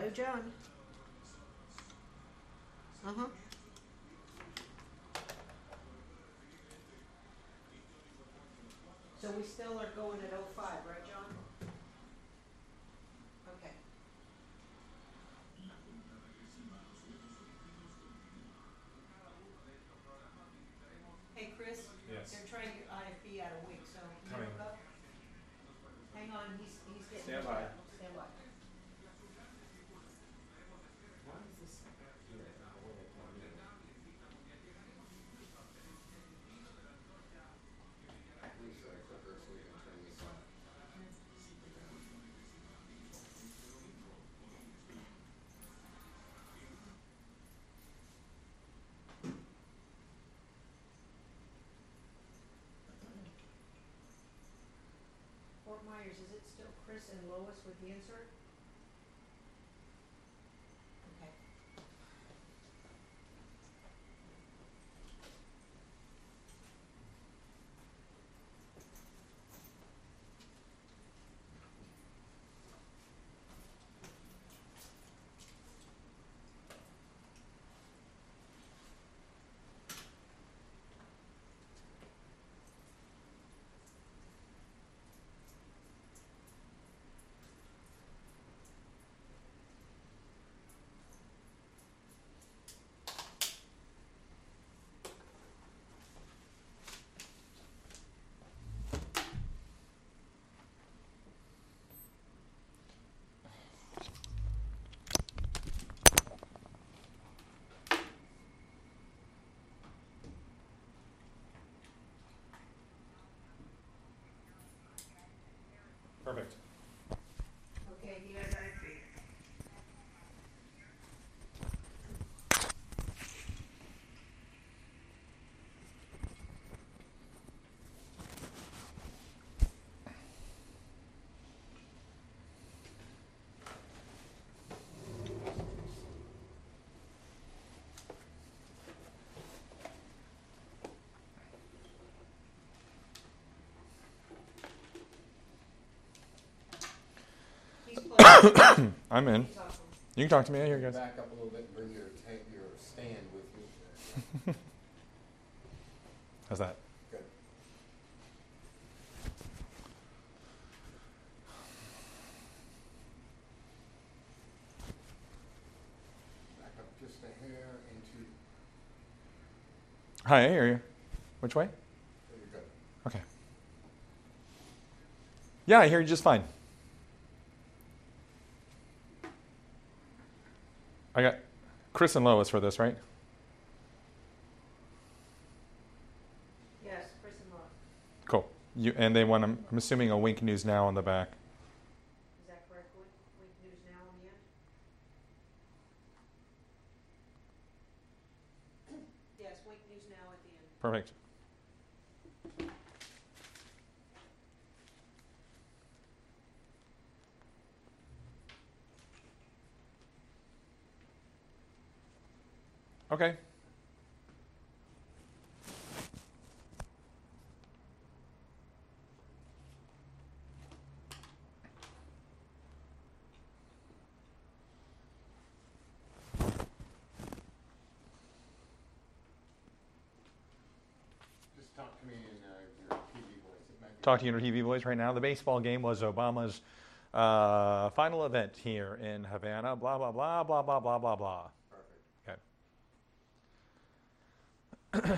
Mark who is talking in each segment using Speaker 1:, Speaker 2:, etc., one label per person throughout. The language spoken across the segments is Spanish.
Speaker 1: John. Uh-huh. So we still are going at 05, right, John? Okay. Hey, Chris?
Speaker 2: Yes.
Speaker 1: They're trying to get IFB out of Wink, so can you
Speaker 2: Coming.
Speaker 1: look up? Hang on, he's getting
Speaker 2: Stand
Speaker 1: hooked
Speaker 2: by.
Speaker 1: up. Stand by.
Speaker 2: Why is this here?
Speaker 3: Restart quicker so we can turn this off.
Speaker 1: Fort Myers, is it still Chris and Lois with the insert? Okay.
Speaker 2: Perfect.
Speaker 1: Okay, he has IFB. He's playing.
Speaker 2: I'm in.
Speaker 1: He's awesome.
Speaker 2: You can talk to me. I hear you guys.
Speaker 3: Back up a little bit and bring your stand with you.
Speaker 2: How's that?
Speaker 3: Good. Back up just a hair into.
Speaker 2: Hi, I hear you. Which way?
Speaker 3: There you go.
Speaker 2: Okay. Yeah, I hear you just fine. I got Chris and Lois for this, right?
Speaker 1: Yes, Chris and Lois.
Speaker 2: Cool. And they want, I'm assuming, a Wink News Now on the back.
Speaker 1: Is that correct? Wink News Now on the end? Yes, Wink News Now at the end.
Speaker 2: Perfect. Okay.
Speaker 3: Just talk to me in your TV voice. It might be
Speaker 2: Talk to you in your TV voice right now. The baseball game was Obama's final event here in Havana. Blah, blah, blah, blah, blah, blah, blah, blah.
Speaker 3: perfect.
Speaker 2: Okay.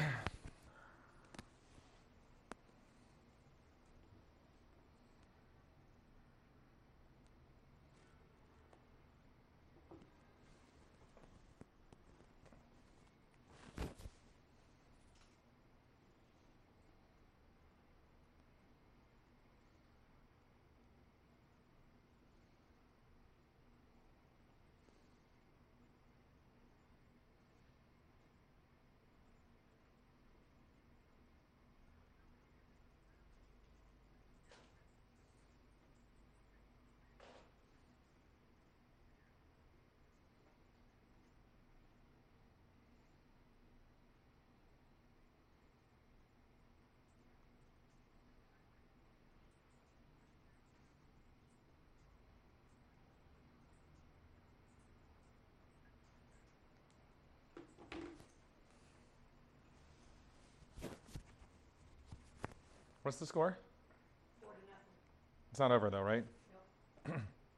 Speaker 2: What's the score?
Speaker 1: 4-0.
Speaker 2: It's not over though, right?
Speaker 1: Nope.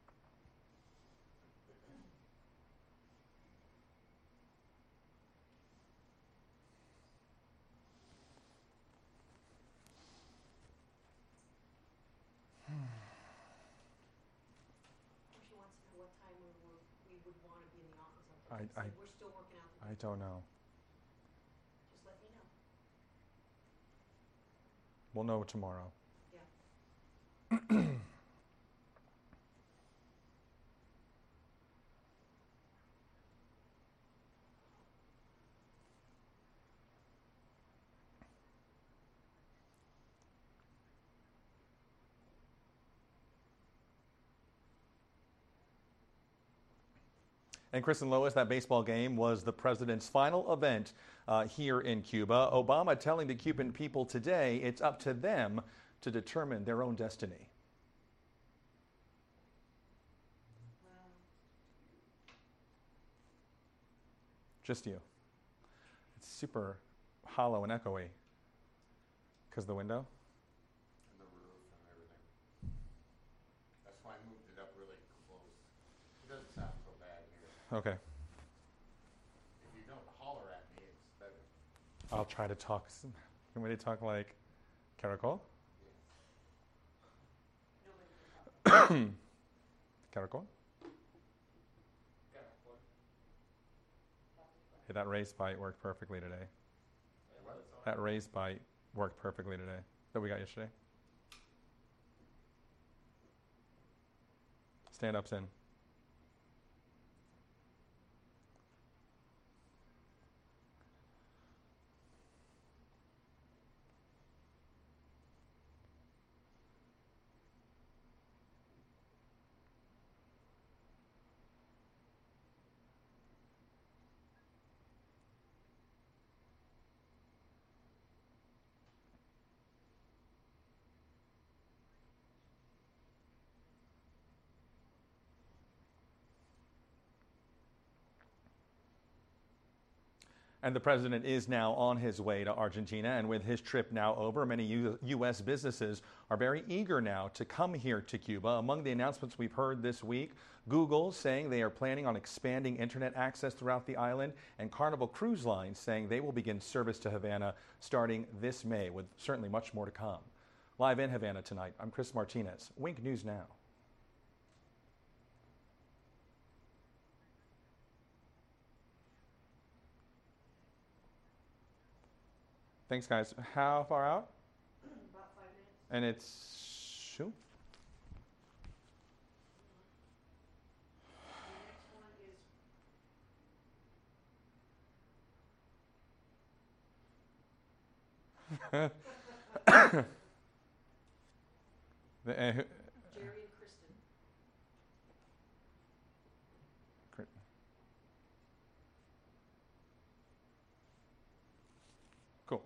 Speaker 1: She wants to know what time we would want to be in the office on Thursday. We're still working out the
Speaker 2: I don't know.
Speaker 1: Just let me know.
Speaker 2: We'll know tomorrow.
Speaker 1: Yeah.
Speaker 2: And Chris and Lois, that baseball game was the president's final event here in Cuba. Obama telling the Cuban people today it's up to them to determine their own destiny.
Speaker 1: Wow.
Speaker 2: Just you. It's super hollow and echoey. Because the window?
Speaker 3: And the roof and everything. That's why I moved it up really close. It doesn't sound so bad here.
Speaker 2: Okay.
Speaker 3: If you don't holler at me, it's better.
Speaker 2: I'll try to talk. Can we talk like Caracol?
Speaker 1: Nobody can talk.
Speaker 2: Caracol? Hey, that raised bite worked perfectly today. That raised bite worked perfectly today that we got yesterday. Stand ups in. And the president is now on his way to Argentina. And with his trip now over, many U.S. businesses are very eager now to come here to Cuba. Among the announcements we've heard this week, Google saying they are planning on expanding internet access throughout the island, and Carnival Cruise Line saying they will begin service to Havana starting this May, with certainly much more to come. Live in Havana tonight, I'm Chris Martinez. Wink News Now. Thanks, guys. How far out?
Speaker 1: About 5 minutes.
Speaker 2: And it's shoot.
Speaker 1: The next one is Jerry and Kristen.
Speaker 2: Cool.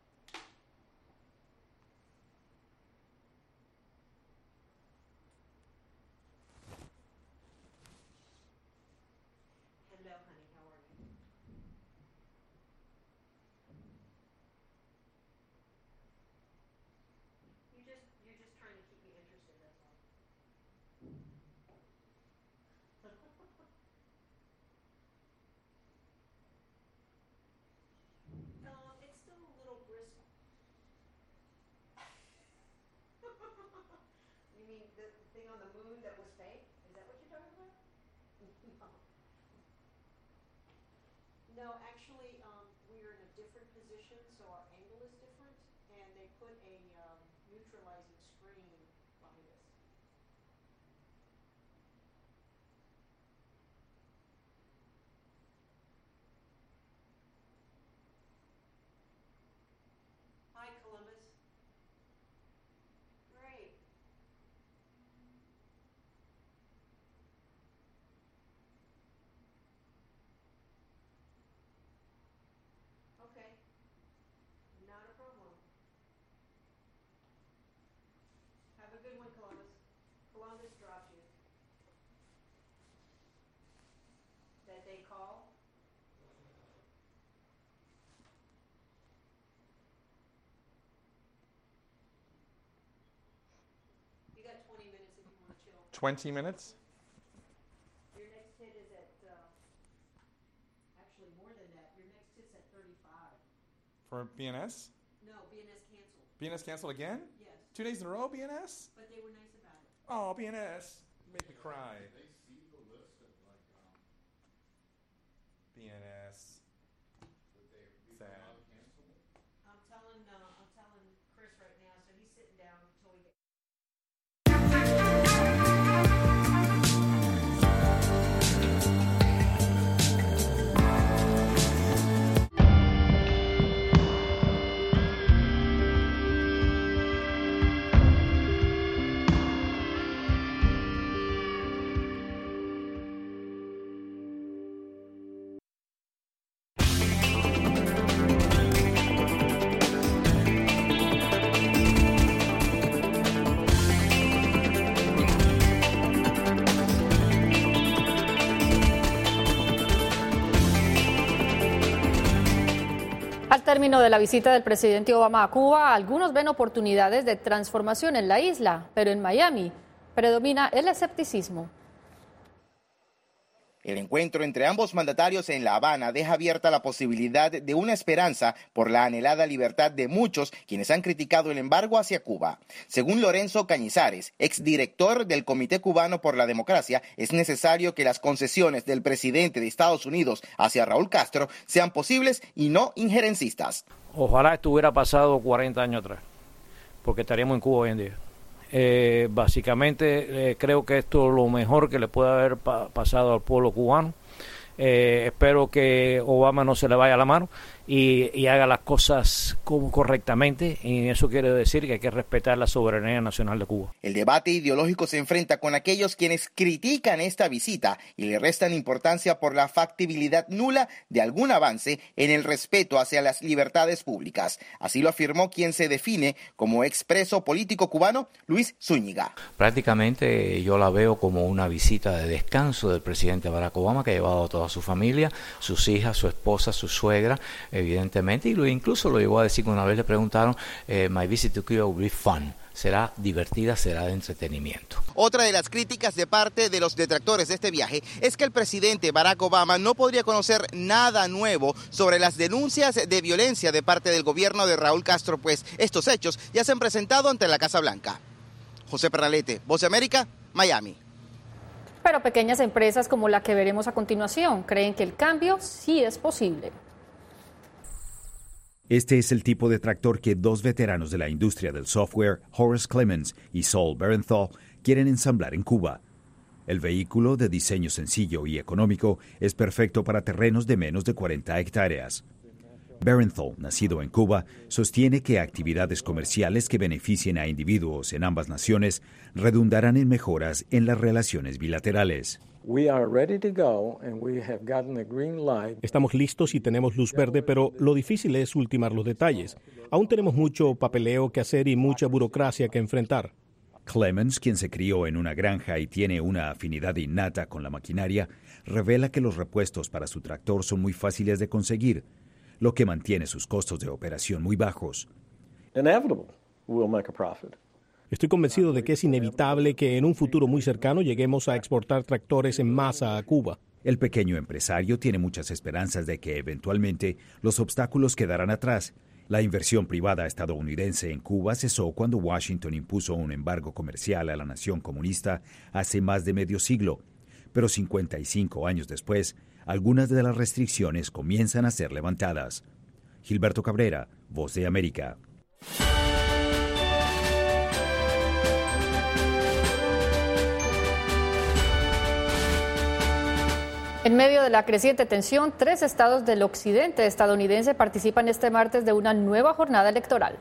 Speaker 1: Hello, honey. How are you? You're just trying to keep me interested, that's all. It's still a little brisk. You mean the thing on the moon that was fake? Is that what you're talking about? No, actually, we're in a different position, so our angle is different, and they put a neutralizing screen behind us. Hi, Columbus. Great. Okay. Not a problem.
Speaker 2: 20 minutes?
Speaker 1: Your next hit is at, actually more than that. Your next hit's at 35.
Speaker 2: For BNS?
Speaker 1: No, BNS canceled.
Speaker 2: BNS canceled again?
Speaker 1: Yes,
Speaker 2: 2 days in a row, BNS?
Speaker 1: but they were nice about it.
Speaker 2: Oh, BNS. You make me cry.
Speaker 3: They see the list of like,
Speaker 2: BNS.
Speaker 3: would they be
Speaker 2: Sad.
Speaker 3: allowed to cancel it?
Speaker 1: I'm telling Chris right now, so he's sitting down until we get.
Speaker 4: Al término de la visita del presidente Obama a Cuba, algunos ven oportunidades de transformación en la isla, pero en Miami predomina el escepticismo.
Speaker 5: El encuentro entre ambos mandatarios en La Habana deja abierta la posibilidad de una esperanza por la anhelada libertad de muchos quienes han criticado el embargo hacia Cuba. Según Lorenzo Cañizares, exdirector del Comité Cubano por la Democracia, es necesario que las concesiones del presidente de Estados Unidos hacia Raúl Castro sean posibles y no injerencistas.
Speaker 6: Ojalá esto hubiera pasado 40 años atrás, porque estaríamos en Cuba hoy en día. Básicamente creo que esto es lo mejor que le puede haber pasado al pueblo cubano. Espero que Obama no se le vaya la mano y haga las cosas correctamente, y eso quiere decir que hay que respetar la soberanía nacional de Cuba.
Speaker 5: El debate ideológico se enfrenta con aquellos quienes critican esta visita y le restan importancia por la factibilidad nula de algún avance en el respeto hacia las libertades públicas. Así lo afirmó quien se define como expreso político cubano, Luis Zúñiga.
Speaker 7: Prácticamente yo la veo como una visita de descanso del presidente Barack Obama, que ha llevado a toda su familia, sus hijas, su esposa, su suegra, evidentemente, y incluso lo llegó a decir que una vez le preguntaron, my visit to Cuba will be fun. Será divertida, será de entretenimiento.
Speaker 5: Otra de las críticas de parte de los detractores de este viaje es que el presidente Barack Obama no podría conocer nada nuevo sobre las denuncias de violencia de parte del gobierno de Raúl Castro, pues estos hechos ya se han presentado ante la Casa Blanca. José Pernalete, Voz de América, Miami.
Speaker 4: Pero pequeñas empresas como la que veremos a continuación creen que el cambio sí es posible.
Speaker 8: Este es el tipo de tractor que dos veteranos de la industria del software, Horace Clemens y Saul Berenthal, quieren ensamblar en Cuba. El vehículo, de diseño sencillo y económico, es perfecto para terrenos de menos de 40 hectáreas. Berenthal, nacido en Cuba, sostiene que actividades comerciales que beneficien a individuos en ambas naciones redundarán en mejoras en las relaciones bilaterales.
Speaker 9: Estamos listos y tenemos luz verde, pero lo difícil es ultimar los detalles. Aún tenemos mucho papeleo que hacer y mucha burocracia que enfrentar.
Speaker 8: Clemens, quien se crió en una granja y tiene una afinidad innata con la maquinaria, revela que los repuestos para su tractor son muy fáciles de conseguir, lo que mantiene sus costos de operación muy bajos.
Speaker 9: Estoy convencido de que es inevitable que en un futuro muy cercano lleguemos a exportar tractores en masa a Cuba.
Speaker 8: El pequeño empresario tiene muchas esperanzas de que eventualmente los obstáculos quedarán atrás. La inversión privada estadounidense en Cuba cesó cuando Washington impuso un embargo comercial a la nación comunista hace más de medio siglo. Pero 55 años después, algunas de las restricciones comienzan a ser levantadas. Gilberto Cabrera, Voz de América.
Speaker 4: En medio de la creciente tensión, 3 estados del occidente estadounidense participan este martes de una nueva jornada electoral.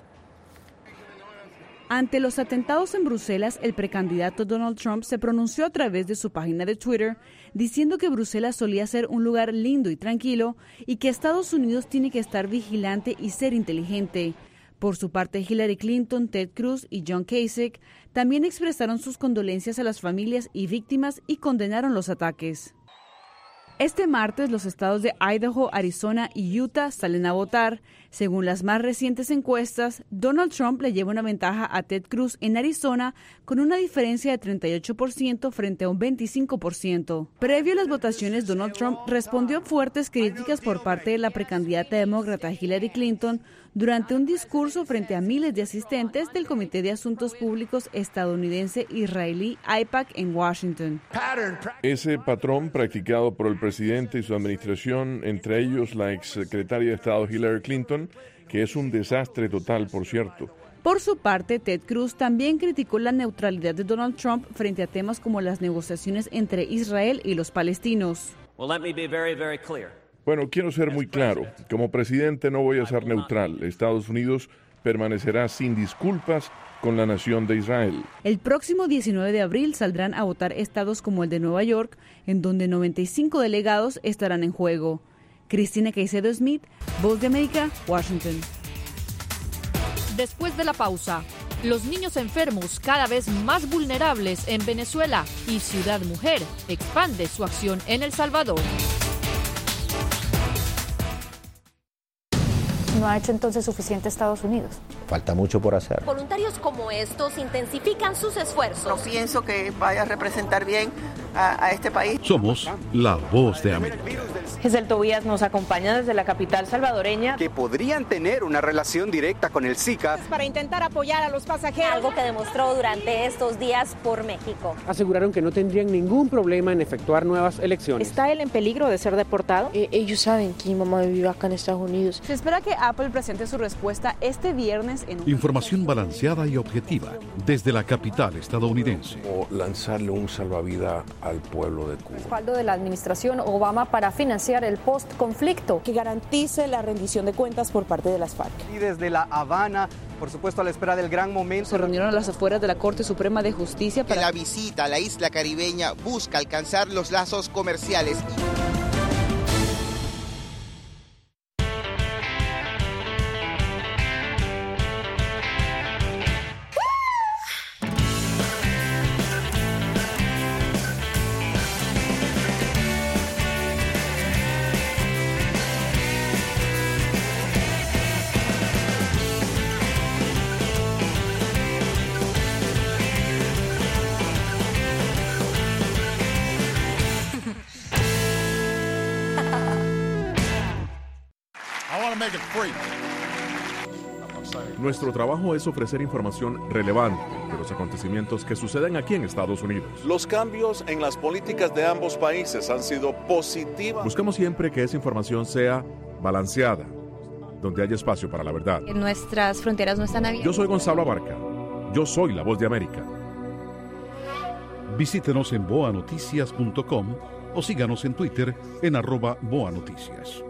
Speaker 10: Ante los atentados en Bruselas, el precandidato Donald Trump se pronunció a través de su página de Twitter, diciendo que Bruselas solía ser un lugar lindo y tranquilo y que Estados Unidos tiene que estar vigilante y ser inteligente. Por su parte, Hillary Clinton, Ted Cruz y John Kasich también expresaron sus condolencias a las familias y víctimas y condenaron los ataques. Este martes, los estados de Idaho, Arizona y Utah salen a votar. Según las más recientes encuestas, Donald Trump le lleva una ventaja a Ted Cruz en Arizona con una diferencia de 38% frente a un 25%. Previo a las votaciones, Donald Trump respondió a fuertes críticas por parte de la precandidata demócrata Hillary Clinton durante un discurso frente a miles de asistentes del Comité de Asuntos Públicos estadounidense israelí AIPAC en Washington.
Speaker 11: Ese patrón practicado por el presidente y su administración, entre ellos la exsecretaria de Estado Hillary Clinton, que es un desastre total, por cierto.
Speaker 10: Por su parte, Ted Cruz también criticó la neutralidad de Donald Trump frente a temas como las negociaciones entre Israel y los palestinos.
Speaker 11: Bueno, quiero ser muy claro. Como presidente no voy a ser neutral. Estados Unidos permanecerá sin disculpas con la nación de Israel.
Speaker 10: El próximo 19 de abril saldrán a votar estados como el de Nueva York, en donde 95 delegados estarán en juego. Cristina Caicedo Smith, Voz de América, Washington.
Speaker 4: Después de la pausa, los niños enfermos cada vez más vulnerables en Venezuela y Ciudad Mujer expande su acción en El Salvador.
Speaker 12: ¿No ha hecho entonces suficiente Estados Unidos?
Speaker 13: Falta mucho por hacer.
Speaker 14: Voluntarios como estos intensifican sus esfuerzos.
Speaker 15: No pienso que vaya a representar bien a este país.
Speaker 16: Somos la Voz de América.
Speaker 17: Giselle Tobías nos acompaña desde la capital salvadoreña.
Speaker 18: Que podrían tener una relación directa con el Zika.
Speaker 14: Para intentar apoyar a los pasajeros. Algo que demostró durante estos días por México.
Speaker 19: Aseguraron que no tendrían ningún problema en efectuar nuevas elecciones.
Speaker 17: ¿Está él en peligro de ser deportado?
Speaker 20: Ellos saben que mi mamá vive acá en Estados Unidos.
Speaker 10: Se espera que Apple presente su respuesta este viernes en
Speaker 16: Información balanceada y objetiva desde la capital estadounidense.
Speaker 21: O lanzarle un salvavidas al pueblo de Cuba.
Speaker 4: Respaldo de la administración Obama para financiar el post-conflicto.
Speaker 22: Que garantice la rendición de cuentas por parte de las FARC.
Speaker 23: Y desde La Habana, por supuesto a la espera del gran momento.
Speaker 10: Se reunieron a las afueras de la Corte Suprema de Justicia para...
Speaker 5: La visita a la isla caribeña busca alcanzar los lazos comerciales.
Speaker 11: Nuestro trabajo es ofrecer información relevante de los acontecimientos que suceden aquí en Estados Unidos.
Speaker 24: Los cambios en las políticas de ambos países han sido positivos.
Speaker 11: Buscamos siempre que esa información sea balanceada, donde haya espacio para la verdad.
Speaker 12: Nuestras fronteras no están abiertas.
Speaker 11: Yo soy Gonzalo Abarca. Yo soy la Voz de América.
Speaker 16: Visítenos en boanoticias.com o síganos en Twitter en @boanoticias.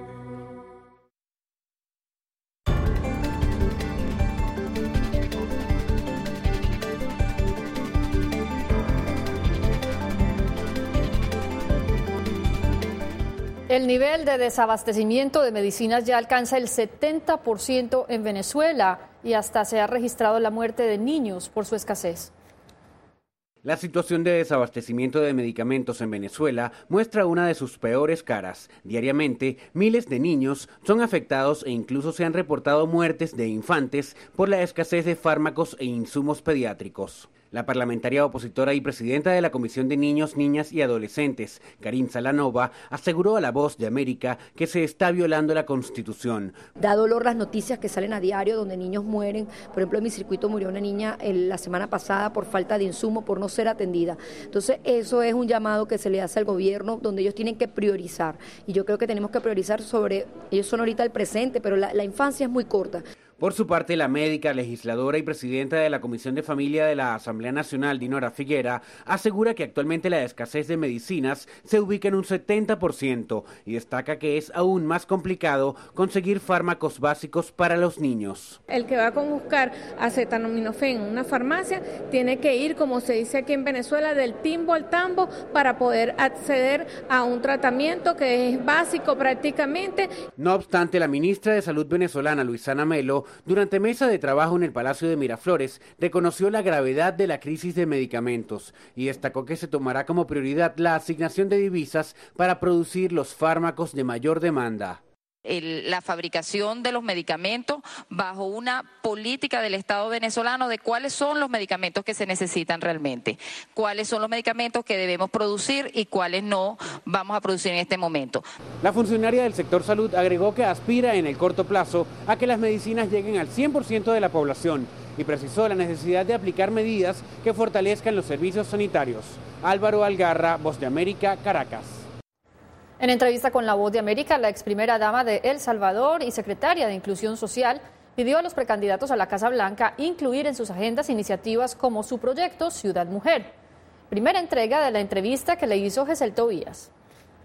Speaker 4: El nivel de desabastecimiento de medicinas ya alcanza el 70% en Venezuela y hasta se ha registrado la muerte de niños por su escasez.
Speaker 19: La situación de desabastecimiento de medicamentos en Venezuela muestra una de sus peores caras. Diariamente, miles de niños son afectados e incluso se han reportado muertes de infantes por la escasez de fármacos e insumos pediátricos. La parlamentaria opositora y presidenta de la Comisión de Niños, Niñas y Adolescentes, Karin Salanova, aseguró a La Voz de América que se está violando la Constitución.
Speaker 25: Da dolor las noticias que salen a diario donde niños mueren. Por ejemplo, en mi circuito murió una niña la semana pasada por falta de insumo, por no ser atendida. Entonces, eso es un llamado que se le hace al gobierno donde ellos tienen que priorizar. Y yo creo que tenemos que priorizar sobre, ellos son ahorita el presente, pero la infancia es muy corta.
Speaker 19: Por su parte, la médica, legisladora y presidenta de la Comisión de Familia de la Asamblea Nacional, Dinora Figuera, asegura que actualmente la escasez de medicinas se ubica en un 70% y destaca que es aún más complicado conseguir fármacos básicos para los niños.
Speaker 26: El que va a buscar acetaminofén en una farmacia tiene que ir, como se dice aquí en Venezuela, del timbo al tambo para poder acceder a un tratamiento que es básico prácticamente.
Speaker 19: No obstante, la ministra de Salud venezolana, Luisana Melo, durante mesa de trabajo en el Palacio de Miraflores, reconoció la gravedad de la crisis de medicamentos y destacó que se tomará como prioridad la asignación de divisas para producir los fármacos de mayor demanda.
Speaker 1: La fabricación de los medicamentos bajo una política del Estado venezolano de cuáles son los medicamentos que se necesitan realmente, cuáles son los medicamentos que debemos producir y cuáles no vamos a producir en este momento.
Speaker 19: La funcionaria del sector salud agregó que aspira en el corto plazo a que las medicinas lleguen al 100% de la población y precisó la necesidad de aplicar medidas que fortalezcan los servicios sanitarios. Álvaro Algarra, Voz de América, Caracas.
Speaker 4: En entrevista con La Voz de América, la ex primera dama de El Salvador y secretaria de Inclusión Social pidió a los precandidatos a la Casa Blanca incluir en sus agendas iniciativas como su proyecto Ciudad Mujer. Primera entrega de la entrevista que le hizo Gesel Tobías.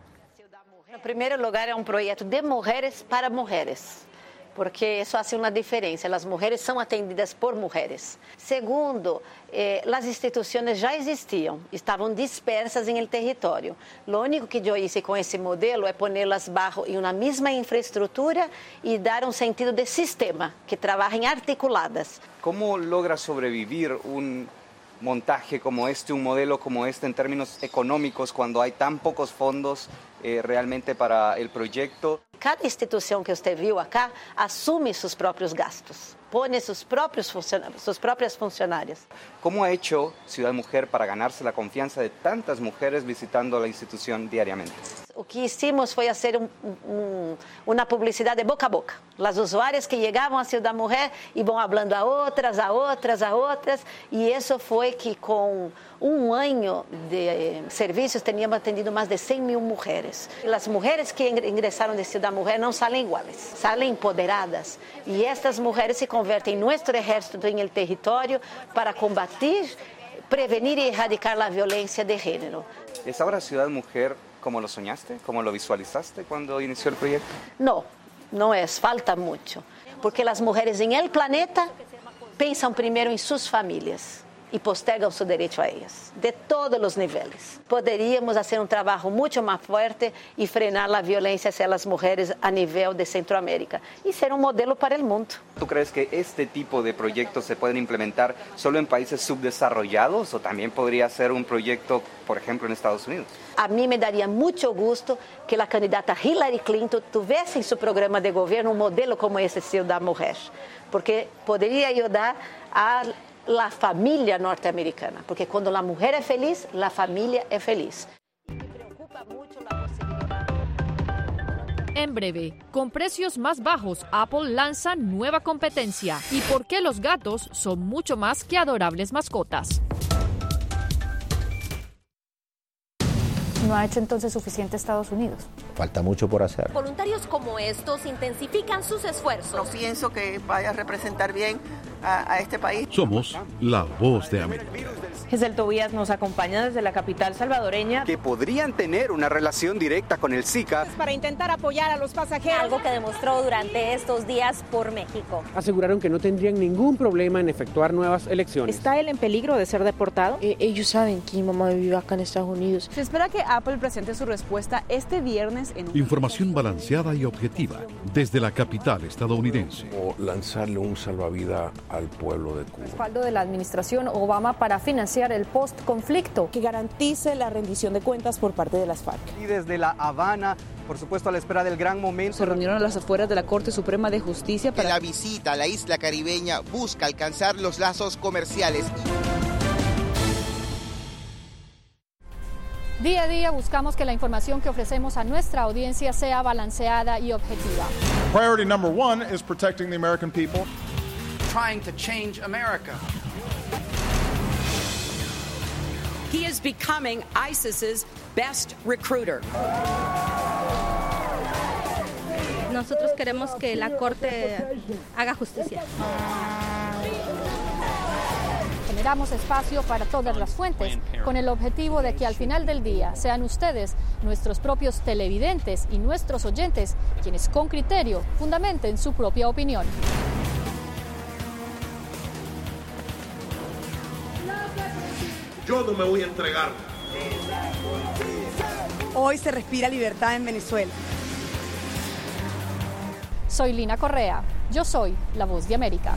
Speaker 2: En primer lugar, es un proyecto de mujeres para mujeres, porque eso hace una diferencia. Las mujeres son atendidas por mujeres. Segundo, las instituciones ya existían, estaban dispersas en el territorio. Lo único que yo hice con ese modelo es ponerlas bajo en una misma infraestructura y dar un sentido de sistema, que trabajen articuladas.
Speaker 18: ¿Cómo logra sobrevivir un montaje como este, un modelo como este en términos económicos cuando hay tan pocos fondos realmente para el proyecto?
Speaker 2: Cada institución que usted vio acá asume sus propios gastos, pone sus propias funcionarias.
Speaker 18: ¿Cómo ha hecho Ciudad Mujer para ganarse la confianza de tantas mujeres visitando la institución diariamente?
Speaker 2: O que hicimos fue hacer una publicidad de boca a boca. Las usuarias que llegaban a Ciudad Mujer iban hablando a otras, y eso fue que con un año de servicios teníamos atendido más de 100.000 mujeres. Las mujeres que ingresaron de Ciudad Mujer no salen iguales, salen empoderadas, y estas mujeres se convierten en nuestro ejército en el territorio para combatir, prevenir y erradicar la violencia de género.
Speaker 18: ¿Es ahora Ciudad Mujer como lo soñaste, como lo visualizaste cuando inició el proyecto?
Speaker 2: No es, falta mucho, porque las mujeres en el planeta piensan primero en sus familias y postergan su derecho a ellas, de todos los niveles. Podríamos hacer un trabajo mucho más fuerte y frenar la violencia hacia las mujeres a nivel de Centroamérica y ser un modelo para el mundo.
Speaker 18: ¿Tú crees que este tipo de proyectos se pueden implementar solo en países subdesarrollados o también podría ser un proyecto, por ejemplo, en Estados Unidos?
Speaker 2: A mí me daría mucho gusto que la candidata Hillary Clinton tuviese en su programa de gobierno un modelo como ese Ciudad Mujer, porque podría ayudar a la familia norteamericana, porque cuando la mujer es feliz, la familia es feliz.
Speaker 4: En breve, con precios más bajos, Apple lanza nueva competencia. ¿Y por qué los gatos son mucho más que adorables mascotas?
Speaker 12: ¿No ha hecho entonces suficiente Estados Unidos?
Speaker 3: Falta mucho por hacer.
Speaker 14: Voluntarios como estos intensifican sus esfuerzos.
Speaker 15: No pienso que vaya a representar bien a este país.
Speaker 16: Somos La Voz de América.
Speaker 17: Gesel Tobías nos acompaña desde la capital salvadoreña.
Speaker 18: Que podrían tener una relación directa con el Zika.
Speaker 14: Para intentar apoyar a los pasajeros. Algo que demostró durante estos días por México.
Speaker 19: Aseguraron que no tendrían ningún problema en efectuar nuevas elecciones.
Speaker 22: ¿Está él en peligro de ser deportado?
Speaker 20: Ellos saben que mi mamá vive acá en Estados Unidos.
Speaker 10: Se espera que Apple presente su respuesta este viernes en un...
Speaker 16: Información balanceada y objetiva desde la capital estadounidense.
Speaker 21: O lanzarle un salvavidas al pueblo de Cuba.
Speaker 4: Respaldo de la administración Obama para financiar el post-conflicto.
Speaker 22: Que garantice la rendición de cuentas por parte de las FARC.
Speaker 23: Y desde La Habana, por supuesto a la espera del gran momento.
Speaker 10: Se reunieron a las afueras de la Corte Suprema de Justicia para...
Speaker 5: La visita a la isla caribeña busca alcanzar los lazos comerciales.
Speaker 4: Día a día buscamos que la información que ofrecemos a nuestra audiencia sea balanceada y objetiva.
Speaker 6: Priority number one is protecting the American people.
Speaker 7: Trying to change America. He is becoming ISIS's best recruiter.
Speaker 13: Nosotros queremos que la Corte haga justicia.
Speaker 4: Generamos espacio para todas las fuentes, con el objetivo de que al final del día sean ustedes, nuestros propios televidentes y nuestros oyentes, quienes con criterio fundamenten su propia opinión.
Speaker 6: Yo no me voy a entregar.
Speaker 27: Hoy se respira libertad en Venezuela.
Speaker 4: Soy Lina Correa. Yo soy La Voz de América.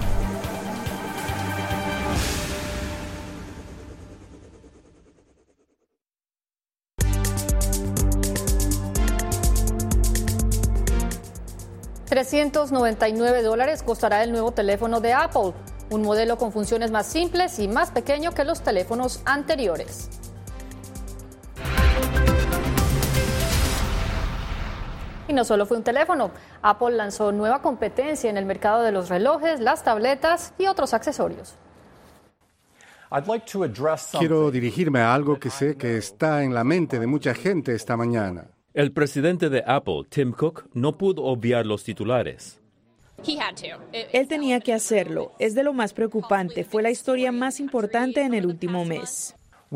Speaker 4: $399 costará el nuevo teléfono de Apple, un modelo con funciones más simples y más pequeño que los teléfonos anteriores. Y no solo fue un teléfono, Apple lanzó nueva competencia en el mercado de los relojes, las tabletas y otros accesorios.
Speaker 3: Quiero dirigirme a algo que sé que está en la mente de mucha gente esta mañana.
Speaker 8: El presidente de Apple, Tim Cook, no pudo obviar los titulares.
Speaker 9: Él tenía que hacerlo. Es de lo más preocupante. Fue la historia más importante en el último mes.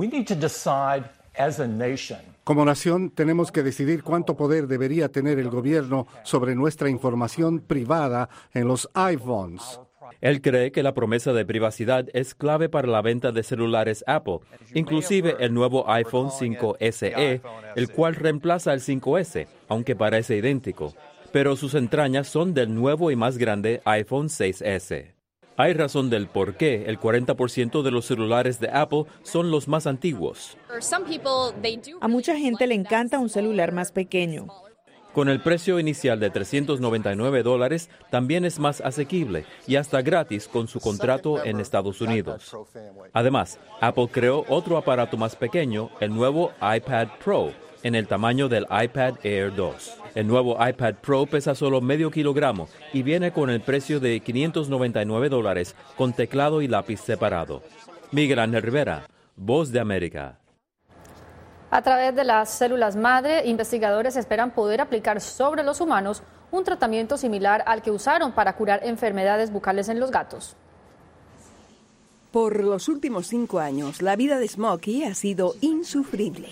Speaker 3: Como nación, tenemos que decidir cuánto poder debería tener el gobierno sobre nuestra información privada en los iPhones.
Speaker 8: Él cree que la promesa de privacidad es clave para la venta de celulares Apple, inclusive el nuevo iPhone 5 SE, el cual reemplaza el 5S, aunque parece idéntico. Pero sus entrañas son del nuevo y más grande iPhone 6S. Hay razón del por qué el 40% de los celulares de Apple son los más antiguos.
Speaker 9: A mucha gente le encanta un celular más pequeño.
Speaker 8: Con el precio inicial de $399, también es más asequible y hasta gratis con su contrato en Estados Unidos. Además, Apple creó otro aparato más pequeño, el nuevo iPad Pro, en el tamaño del iPad Air 2. El nuevo iPad Pro pesa solo medio kilogramo y viene con el precio de $599 con teclado y lápiz separado. Miguel Ángel Rivera, Voz de América.
Speaker 4: A través de las células madre, investigadores esperan poder aplicar sobre los humanos un tratamiento similar al que usaron para curar enfermedades bucales en los gatos.
Speaker 11: Por los últimos 5 años, la vida de Smokey ha sido insufrible.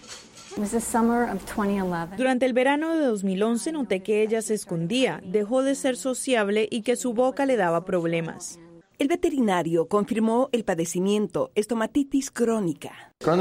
Speaker 9: Durante el verano de 2011 noté que ella se escondía, dejó de ser sociable y que su boca le daba problemas.
Speaker 11: El veterinario confirmó el padecimiento estomatitis crónica.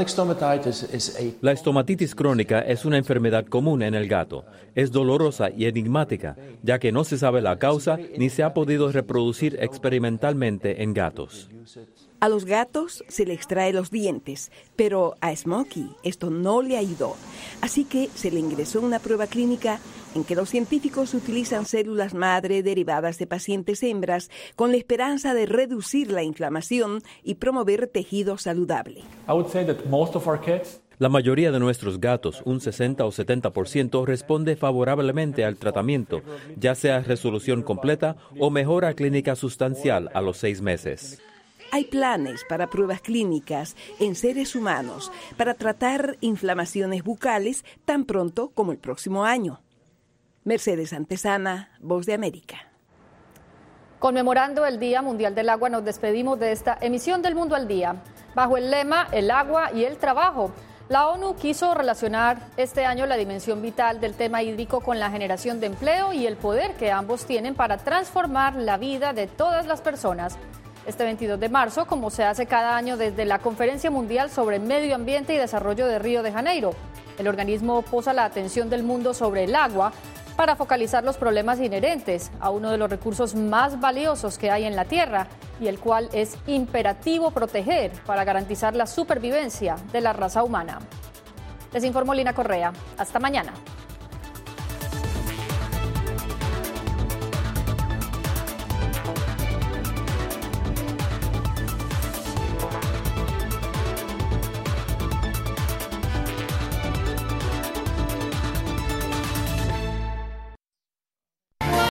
Speaker 8: La estomatitis crónica es una enfermedad común en el gato. Es dolorosa y enigmática, ya que no se sabe la causa ni se ha podido reproducir experimentalmente en gatos.
Speaker 11: A los gatos se le extrae los dientes, pero a Smokey esto no le ayudó. Así que se le ingresó una prueba clínica en que los científicos utilizan células madre derivadas de pacientes hembras con la esperanza de reducir la inflamación y promover tejido saludable.
Speaker 8: La mayoría de nuestros gatos, un 60 o 70%, responde favorablemente al tratamiento, ya sea resolución completa o mejora clínica sustancial a los 6 meses.
Speaker 11: Hay planes para pruebas clínicas en seres humanos para tratar inflamaciones bucales tan pronto como el próximo año. Mercedes Antesana, Voz de América.
Speaker 4: Conmemorando el Día Mundial del Agua, nos despedimos de esta emisión del Mundo al Día. Bajo el lema El agua y el trabajo, la ONU quiso relacionar este año la dimensión vital del tema hídrico con la generación de empleo y el poder que ambos tienen para transformar la vida de todas las personas. Este 22 de marzo, como se hace cada año desde la Conferencia Mundial sobre Medio Ambiente y Desarrollo de Río de Janeiro, el organismo posa la atención del mundo sobre el agua para focalizar los problemas inherentes a uno de los recursos más valiosos que hay en la Tierra y el cual es imperativo proteger para garantizar la supervivencia de la raza humana. Les informó Lina Correa. Hasta mañana.